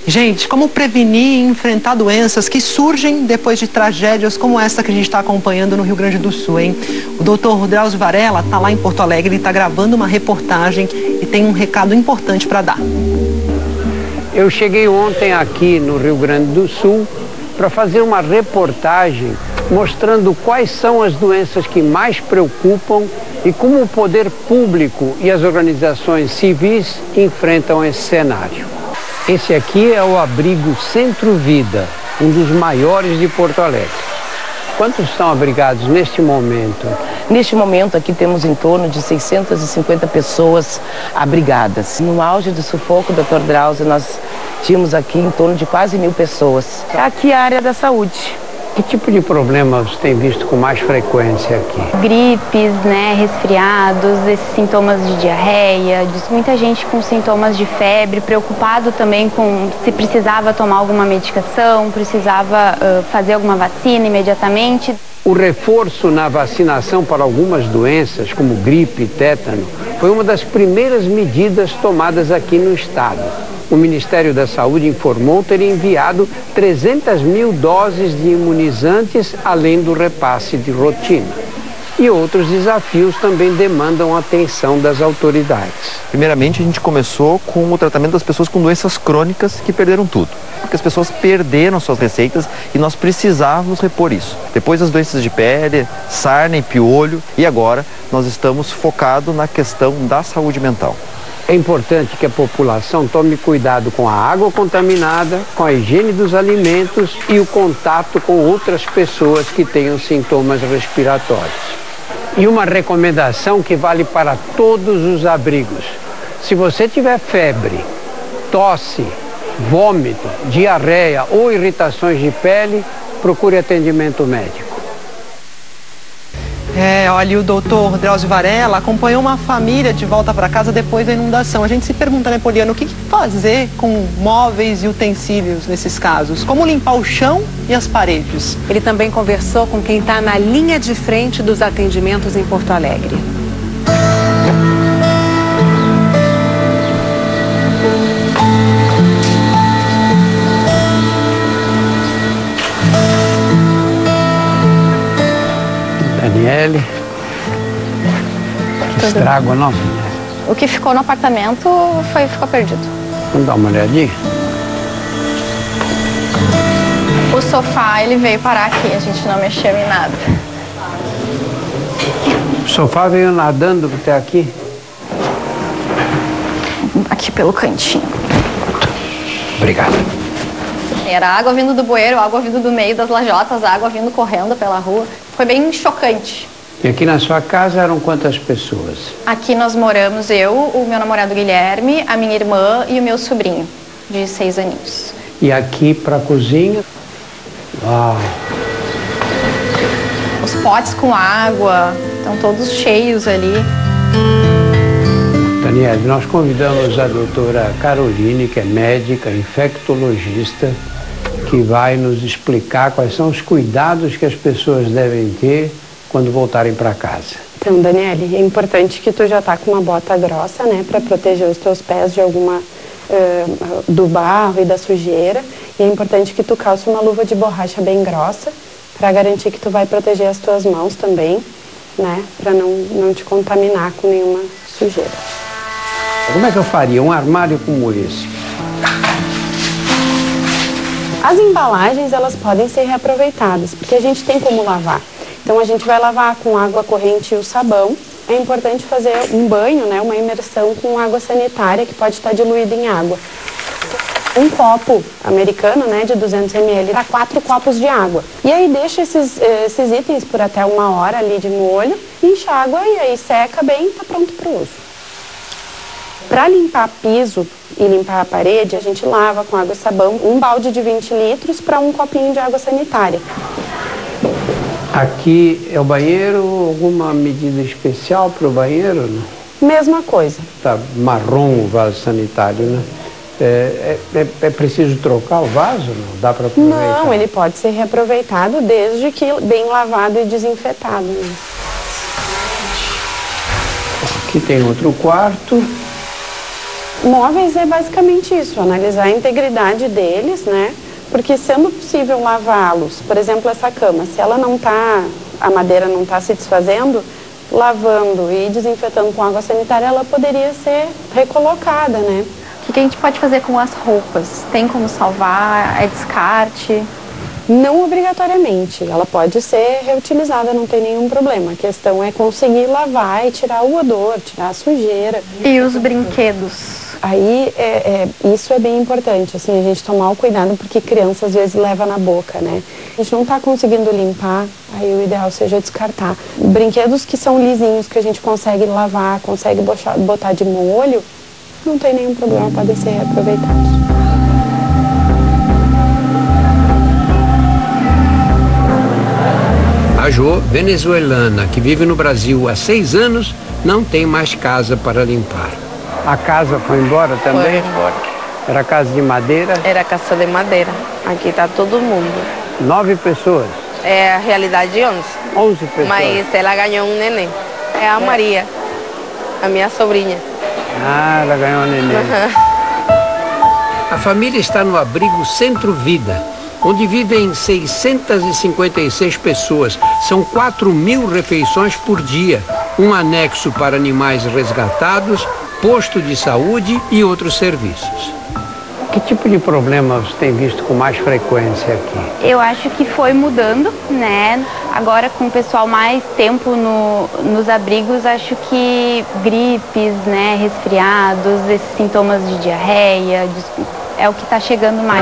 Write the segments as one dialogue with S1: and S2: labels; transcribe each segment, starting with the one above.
S1: Gente, como prevenir e enfrentar doenças que surgem depois de tragédias como essa que a gente está acompanhando no Rio Grande do Sul, hein? O doutor Drauzio Varela está lá em Porto Alegre, ele está gravando uma reportagem e tem um recado importante para dar.
S2: Eu cheguei ontem aqui no Rio Grande do Sul para fazer uma reportagem mostrando quais são as doenças que mais preocupam e como o poder público e as organizações civis enfrentam esse cenário. Esse aqui é o abrigo Centro Vida, um dos maiores de Porto Alegre. Quantos estão abrigados neste momento?
S3: Neste momento aqui temos em torno de 650 pessoas abrigadas. No auge do sufoco, Dr. Drauzio, nós tínhamos aqui em torno de quase 1000 pessoas. Aqui é a área da saúde.
S2: Que tipo de problemas tem visto com mais frequência aqui?
S4: Gripes, né, resfriados, esses sintomas de diarreia, muita gente com sintomas de febre, preocupado também com se precisava tomar alguma medicação, precisava fazer alguma vacina imediatamente.
S2: O reforço na vacinação para algumas doenças, como gripe e tétano, foi uma das primeiras medidas tomadas aqui no estado. O Ministério da Saúde informou ter enviado 300 mil doses de imunizantes, além do repasse de rotina. E outros desafios também demandam a atenção das autoridades.
S5: Primeiramente, a gente começou com o tratamento das pessoas com doenças crônicas que perderam tudo. Porque as pessoas perderam suas receitas e nós precisávamos repor isso. Depois as doenças de pele, sarna e piolho, e agora nós estamos focados na questão da saúde mental.
S2: É importante que a população tome cuidado com a água contaminada, com a higiene dos alimentos e o contato com outras pessoas que tenham sintomas respiratórios. E uma recomendação que vale para todos os abrigos. Se você tiver febre, tosse, vômito, diarreia ou irritações de pele, procure atendimento médico.
S1: Olha, o doutor Drauzio Varela acompanhou uma família de volta para casa depois da inundação. A gente se pergunta, né, Poliana, o que fazer com móveis e utensílios nesses casos? Como limpar o chão e as paredes?
S6: Ele também conversou com quem está na linha de frente dos atendimentos em Porto Alegre.
S2: Daniele, que estrago não?
S4: O que ficou no apartamento ficou perdido.
S2: Vamos dar uma olhadinha?
S4: O sofá, ele veio parar aqui, a gente não mexeu em nada.
S2: O sofá veio nadando até aqui?
S4: Aqui pelo cantinho.
S2: Obrigado.
S4: Era água vindo do bueiro, água vindo do meio das lajotas, água vindo correndo pela rua. Foi bem chocante.
S2: E aqui na sua casa eram quantas pessoas?
S4: Aqui nós moramos eu, o meu namorado Guilherme, a minha irmã e o meu sobrinho, de 6 aninhos.
S2: E aqui para a cozinha? Uau!
S4: Os potes com água, estão todos cheios ali.
S2: Daniele, nós convidamos a doutora Caroline, que é médica, infectologista, que vai nos explicar quais são os cuidados que as pessoas devem ter quando voltarem para casa.
S7: Então, Daniele, é importante que tu já tá com uma bota grossa, né, para proteger os teus pés de alguma do barro e da sujeira. E é importante que tu calce uma luva de borracha bem grossa para garantir que tu vai proteger as tuas mãos também, né, para não te contaminar com nenhuma sujeira.
S2: Como é que eu faria um armário como esse?
S7: As embalagens, elas podem ser reaproveitadas, porque a gente tem como lavar. Então, a gente vai lavar com água corrente e o sabão. É importante fazer um banho, né, uma imersão com água sanitária, que pode estar diluída em água. Um copo americano, né, de 200 ml para 4 copos de água. E aí deixa esses itens por até 1 hora ali de molho, enxágua e aí seca bem e está pronto para o uso. Para limpar piso e limpar a parede, a gente lava com água e sabão um balde de 20 litros para um copinho de água sanitária.
S2: Aqui é o banheiro, alguma medida especial para o banheiro? Não?
S7: Mesma coisa.
S2: Tá marrom o vaso sanitário, né? É preciso trocar o vaso? Não dá para aproveitar?
S7: Não, ele pode ser reaproveitado desde que bem lavado e desinfetado. Né?
S2: Aqui tem outro quarto.
S7: Móveis é basicamente isso, analisar a integridade deles, né? Porque sendo possível lavá-los, por exemplo, essa cama, se ela não tá, a madeira não está se desfazendo, lavando e desinfetando com água sanitária, ela poderia ser recolocada, né?
S4: O que a gente pode fazer com as roupas? Tem como salvar? É descarte?
S7: Não obrigatoriamente, ela pode ser reutilizada, não tem nenhum problema. A questão é conseguir lavar e tirar o odor, tirar a sujeira.
S4: E os brinquedos?
S7: Aí, isso é bem importante, assim, a gente tomar o cuidado, porque criança às vezes leva na boca, né? A gente não está conseguindo limpar, aí o ideal seja descartar. Brinquedos que são lisinhos, que a gente consegue lavar, consegue botar de molho, não tem nenhum problema, podem ser reaproveitados.
S2: A Jo, venezuelana, que vive no Brasil há 6 anos, não tem mais casa para limpar. A casa foi embora também?
S3: Foi embora.
S2: Era casa de madeira?
S3: Era casa de madeira. Aqui tá todo mundo.
S2: 9 pessoas?
S3: É a realidade 11.
S2: 11 pessoas?
S3: Mas ela ganhou um neném. É a Maria, a minha sobrinha.
S2: Ah, ela ganhou um neném. A família está no abrigo Centro Vida, onde vivem 656 pessoas. São 4.000 refeições por dia, um anexo para animais resgatados, posto de saúde e outros serviços. Que tipo de problemas tem visto com mais frequência aqui?
S4: Eu acho que foi mudando, né? Agora com o pessoal mais tempo nos abrigos, acho que gripes, né? Resfriados, esses sintomas de diarreia, é o que está chegando mais.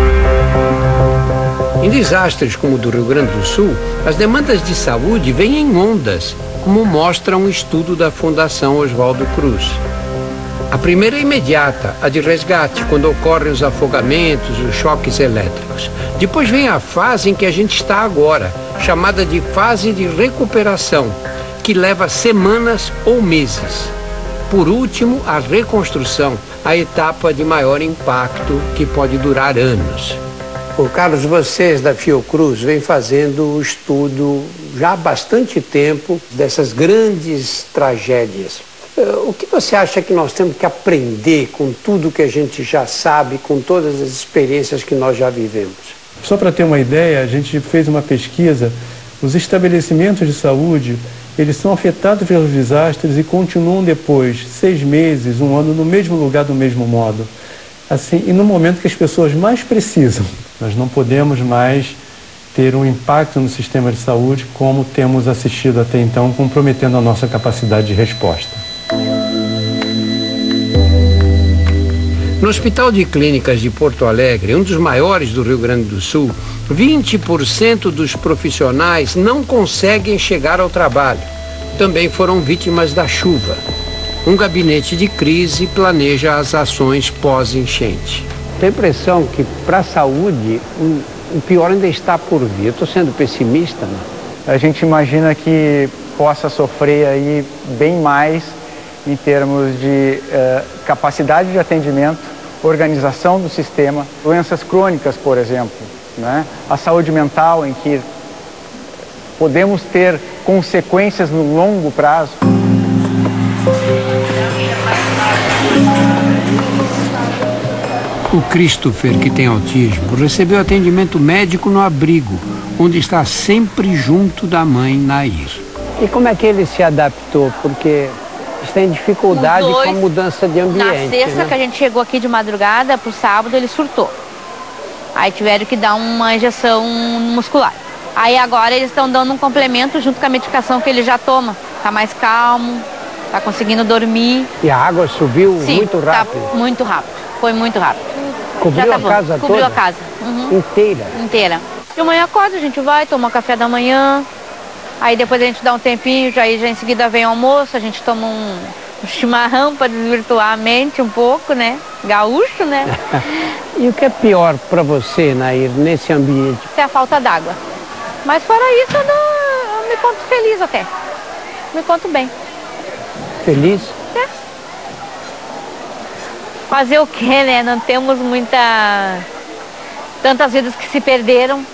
S2: Em desastres como o do Rio Grande do Sul, as demandas de saúde vêm em ondas, como mostra um estudo da Fundação Oswaldo Cruz. A primeira é imediata, a de resgate, quando ocorrem os afogamentos, os choques elétricos. Depois vem a fase em que a gente está agora, chamada de fase de recuperação, que leva semanas ou meses. Por último, a reconstrução, a etapa de maior impacto, que pode durar anos. Ô Carlos, vocês da Fiocruz vêm fazendo o estudo já há bastante tempo dessas grandes tragédias. O que você acha que nós temos que aprender com tudo que a gente já sabe, com todas as experiências que nós já vivemos?
S8: Só para ter uma ideia, a gente fez uma pesquisa, os estabelecimentos de saúde, eles são afetados pelos desastres e continuam depois, 6 meses, 1 ano, no mesmo lugar, do mesmo modo. Assim, e no momento que as pessoas mais precisam, nós não podemos mais ter um impacto no sistema de saúde como temos assistido até então, comprometendo a nossa capacidade de resposta.
S2: No Hospital de Clínicas de Porto Alegre, um dos maiores do Rio Grande do Sul, 20% dos profissionais não conseguem chegar ao trabalho. Também foram vítimas da chuva. Um gabinete de crise planeja as ações pós-enchente. Tem a impressão que, para a saúde, o pior ainda está por vir. Eu estou sendo pessimista, né?
S9: A gente imagina que possa sofrer aí bem mais em termos de capacidade de atendimento, organização do sistema, doenças crônicas, por exemplo, né? A saúde mental, em que podemos ter consequências no longo prazo.
S2: O Christopher, que tem autismo, recebeu atendimento médico no abrigo, onde está sempre junto da mãe, Nair. E como é que ele se adaptou? Porque eles têm dificuldade com a mudança de ambiente.
S10: Na sexta, né, que a gente chegou aqui de madrugada, pro sábado, ele surtou. Aí tiveram que dar uma injeção muscular. Aí agora eles estão dando um complemento junto com a medicação que ele já toma. Tá mais calmo, tá conseguindo dormir.
S2: E a água subiu? Sim, muito rápido?
S10: Tá muito rápido, foi muito rápido.
S2: Cobriu a casa toda?
S10: Cobriu a casa. Uhum.
S2: Inteira?
S10: Inteira. De manhã acorda, a gente vai, toma café da manhã, aí depois a gente dá um tempinho, já em seguida vem o almoço, a gente toma um chimarrão para desvirtuar a mente um pouco, né? Gaúcho, né?
S2: E o que é pior para você, Nair, nesse ambiente?
S10: É a falta d'água. Mas fora isso, eu me conto feliz até. Me conto bem.
S2: Feliz?
S10: É. Fazer o quê, né? Não temos tantas vidas que se perderam.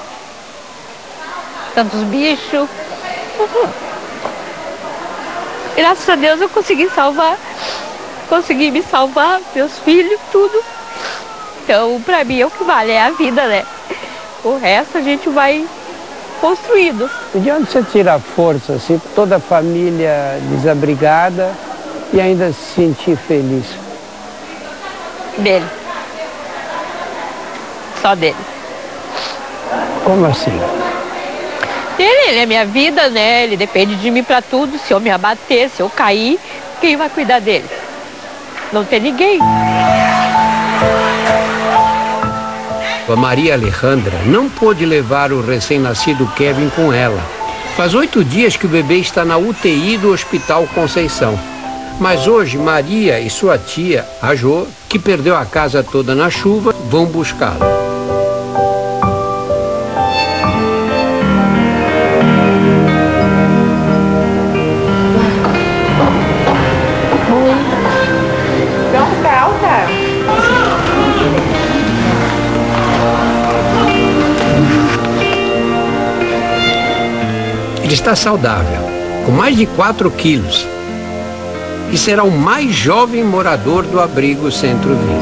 S10: Tantos bichos. Graças a Deus eu consegui salvar conseguir me salvar, meus filhos, tudo. Então, pra mim, o que vale é a vida, né? O resto a gente vai construindo.
S2: De onde você tira a força, se toda a família desabrigada e ainda se sentir feliz?
S10: Dele. Só dele.
S2: Como assim?
S10: Ele é minha vida, né? Ele depende de mim pra tudo. Se eu me abater, se eu cair, quem vai cuidar dele? Não tem ninguém.
S2: A Maria Alejandra não pôde levar o recém-nascido Kevin com ela. Faz 8 dias que o bebê está na UTI do Hospital Conceição. Mas hoje Maria e sua tia, a Jo, que perdeu a casa toda na chuva, vão buscá-lo. Ele está saudável, com mais de 4 quilos, e será o mais jovem morador do abrigo Centro Vida.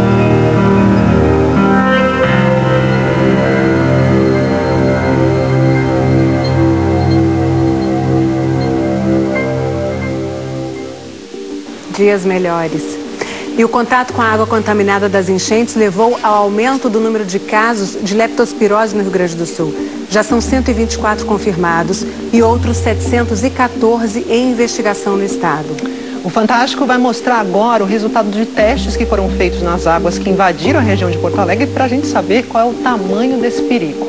S6: Dias melhores. E o contato com a água contaminada das enchentes levou ao aumento do número de casos de leptospirose no Rio Grande do Sul. Já são 124 confirmados e outros 714 em investigação no estado.
S1: O Fantástico vai mostrar agora o resultado de testes que foram feitos nas águas que invadiram a região de Porto Alegre para a gente saber qual é o tamanho desse perigo.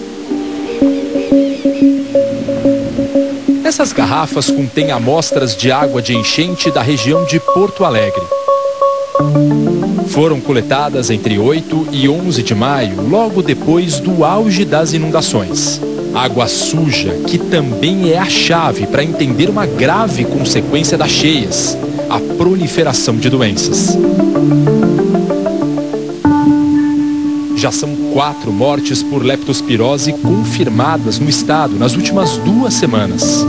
S11: Essas garrafas contêm amostras de água de enchente da região de Porto Alegre. Foram coletadas entre 8 e 11 de maio, logo depois do auge das inundações. Água suja, que também é a chave para entender uma grave consequência das cheias, a proliferação de doenças. Já são 4 mortes por leptospirose confirmadas no estado nas últimas 2 semanas.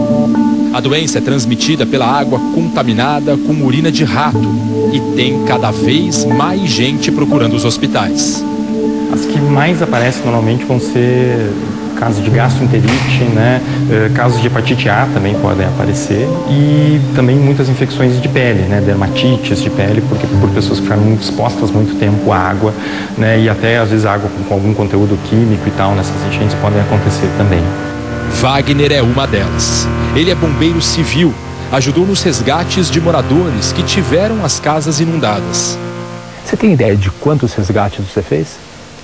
S11: A doença é transmitida pela água contaminada com urina de rato e tem cada vez mais gente procurando os hospitais.
S12: As que mais aparecem normalmente vão ser casos de gastroenterite, né? Casos de hepatite A também podem aparecer e também muitas infecções de pele, né? Dermatites de pele, porque por pessoas que ficaram expostas muito tempo à água, né? E até às vezes água com algum conteúdo químico e tal, nessas enchentes podem acontecer também.
S11: Wagner é uma delas. Ele é bombeiro civil, ajudou nos resgates de moradores que tiveram as casas inundadas.
S13: Você tem ideia de quantos resgates você fez?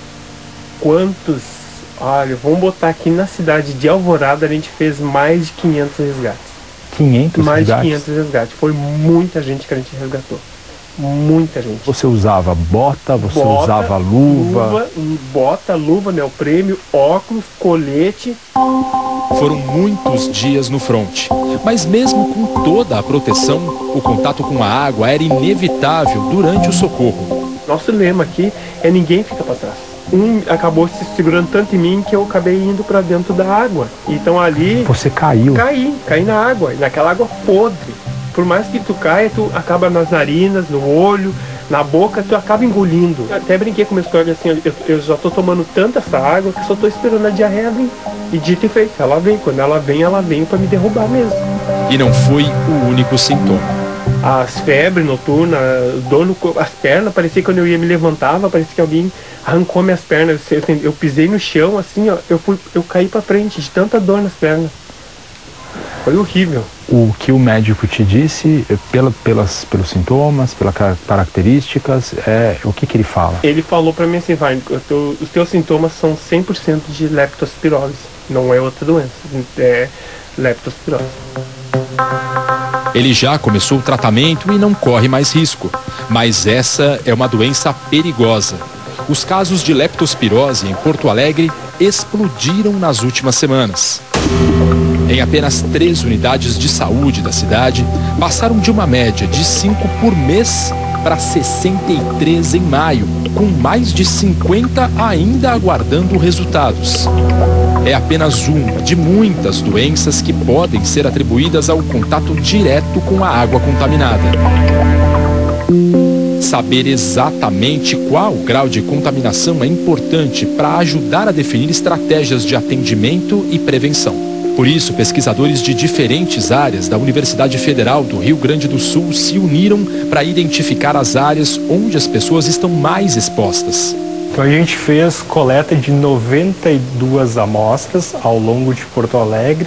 S14: Quantos? Olha, vamos botar aqui na cidade de Alvorada, a gente fez mais de 500 resgates.
S13: 500
S14: mais
S13: resgates?
S14: Mais de 500 resgates. Foi muita gente que a gente resgatou. Muita gente.
S13: Você usava bota, usava luva?
S14: Bota, luva, neoprênio, óculos, colete.
S11: Foram muitos dias no fronte, mas mesmo com toda a proteção, o contato com a água era inevitável durante o socorro.
S14: Nosso lema aqui é ninguém fica para trás. Acabou se segurando tanto em mim que eu acabei indo para dentro da água. Então ali...
S13: Você caiu?
S14: Caí na água, naquela água podre. Por mais que tu caia, tu acaba nas narinas, no olho, na boca, tu acaba engolindo. Eu até brinquei com meus colegas assim, eu já tô tomando tanta essa água que só tô esperando a diarreia vir. E dito e feito, ela vem. Quando ela vem para me derrubar mesmo.
S11: E não foi o único sintoma.
S14: As febres noturnas, dor no corpo, as pernas, parecia que quando eu ia me levantava, parecia que alguém arrancou minhas pernas. Eu pisei no chão, assim, ó, eu caí para frente de tanta dor nas pernas. Foi horrível.
S13: O que o médico te disse, pelos sintomas, pelas características, o que ele fala?
S14: Ele falou para mim assim, os teus sintomas são 100% de leptospirose, não é outra doença, é leptospirose.
S11: Ele já começou o tratamento e não corre mais risco, mas essa é uma doença perigosa. Os casos de leptospirose em Porto Alegre explodiram nas últimas semanas. Em apenas 3 unidades de saúde da cidade, passaram de uma média de 5 por mês para 63 em maio, com mais de 50 ainda aguardando resultados. É apenas uma de muitas doenças que podem ser atribuídas ao contato direto com a água contaminada. Saber exatamente qual grau de contaminação é importante para ajudar a definir estratégias de atendimento e prevenção. Por isso, pesquisadores de diferentes áreas da Universidade Federal do Rio Grande do Sul se uniram para identificar as áreas onde as pessoas estão mais expostas.
S12: Então a gente fez coleta de 92 amostras ao longo de Porto Alegre,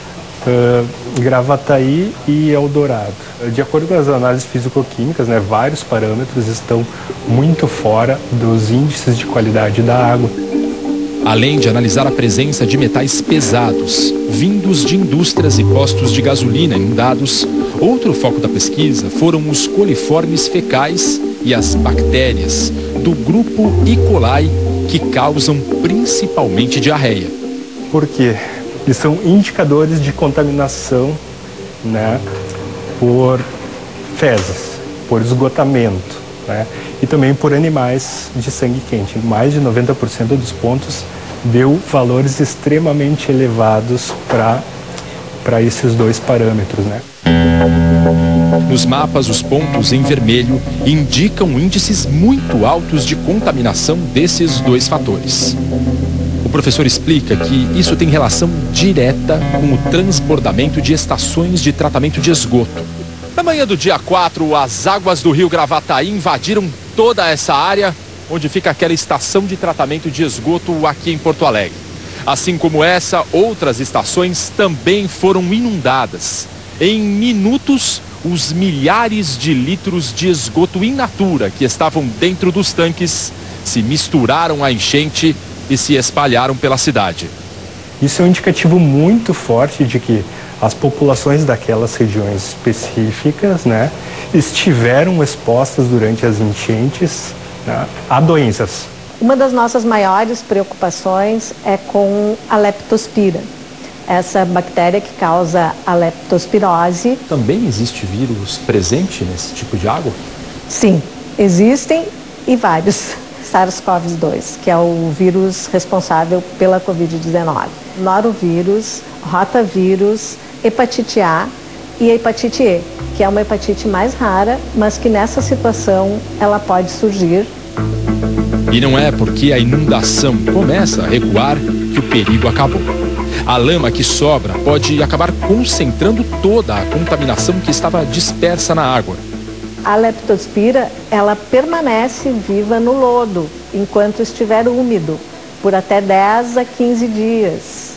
S12: Gravataí e Eldorado. De acordo com as análises físico-químicas, vários parâmetros estão muito fora dos índices de qualidade da água.
S11: Além de analisar a presença de metais pesados, vindos de indústrias e postos de gasolina inundados, outro foco da pesquisa foram os coliformes fecais e as bactérias do grupo E. coli, que causam principalmente diarreia.
S12: Por quê? Eles são indicadores de contaminação, por fezes, por esgotamento, e também por animais de sangue quente. Mais de 90% dos pontos deu valores extremamente elevados para esses dois parâmetros,
S11: Nos mapas, os pontos em vermelho indicam índices muito altos de contaminação desses dois fatores. O professor explica que isso tem relação direta com o transbordamento de estações de tratamento de esgoto. Na manhã do dia 4, as águas do rio Gravataí invadiram toda essa área onde fica aquela estação de tratamento de esgoto aqui em Porto Alegre. Assim como essa, outras estações também foram inundadas. Em minutos, os milhares de litros de esgoto in natura que estavam dentro dos tanques se misturaram à enchente e se espalharam pela cidade.
S12: Isso é um indicativo muito forte de que as populações daquelas regiões específicas, estiveram expostas durante as enchentes a doenças.
S15: Uma das nossas maiores preocupações é com a leptospira, essa bactéria que causa a leptospirose.
S11: Também existe vírus presente nesse tipo de água?
S15: Sim, existem e vários. SARS-CoV-2, que é o vírus responsável pela Covid-19. Norovírus, rotavírus, hepatite A e a hepatite E, que é uma hepatite mais rara, mas que nessa situação ela pode surgir.
S11: E não é porque a inundação começa a recuar que o perigo acabou. A lama que sobra pode acabar concentrando toda a contaminação que estava dispersa na água.
S15: A leptospira, ela permanece viva no lodo enquanto estiver úmido, por até 10 a 15 dias.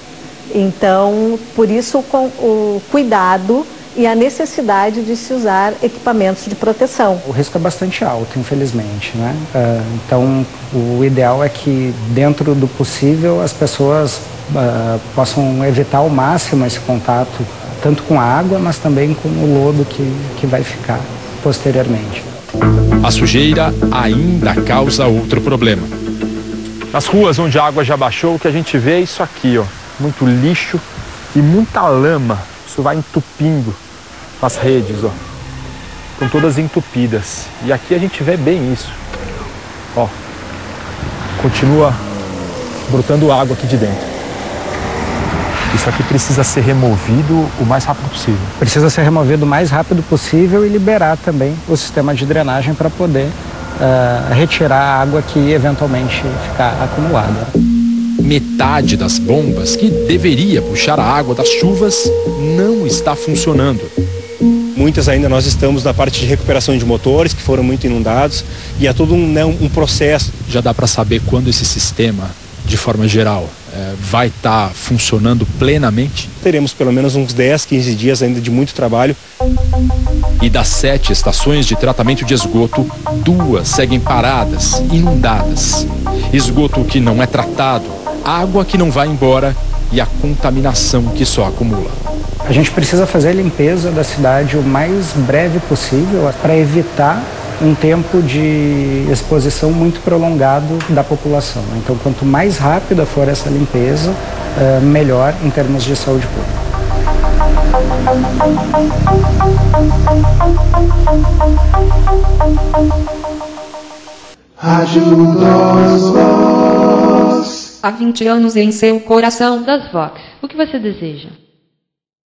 S15: Então, por isso o cuidado e a necessidade de se usar equipamentos de proteção.
S16: O risco é bastante alto, infelizmente, Então, o ideal é que, dentro do possível, as pessoas possam evitar ao máximo esse contato, tanto com a água, mas também com o lodo que vai ficar posteriormente.
S11: A sujeira ainda causa outro problema.
S13: Nas ruas onde a água já baixou, o que a gente vê é isso aqui, muito lixo e muita lama. Isso vai entupindo as redes, estão todas entupidas. E aqui a gente vê bem isso. Continua brotando água aqui de dentro. Isso aqui precisa ser removido o mais rápido possível.
S16: Precisa ser removido o mais rápido possível e liberar também o sistema de drenagem para poder retirar a água que eventualmente ficar acumulada.
S11: Metade das bombas que deveria puxar a água das chuvas não está funcionando.
S17: Muitas ainda nós estamos na parte de recuperação de motores que foram muito inundados e é todo um processo.
S11: Já dá para saber quando esse sistema, de forma geral, vai estar funcionando plenamente?
S17: Teremos pelo menos uns 10, 15 dias ainda de muito trabalho.
S11: E das 7 estações de tratamento de esgoto, 2 seguem paradas, inundadas. Esgoto que não é tratado, água que não vai embora e a contaminação que só acumula.
S16: A gente precisa fazer a limpeza da cidade o mais breve possível para evitar um tempo de exposição muito prolongado da população. Então, quanto mais rápida for essa limpeza, melhor em termos de saúde pública.
S18: Há 20 anos em seu coração das Vox. O que você deseja?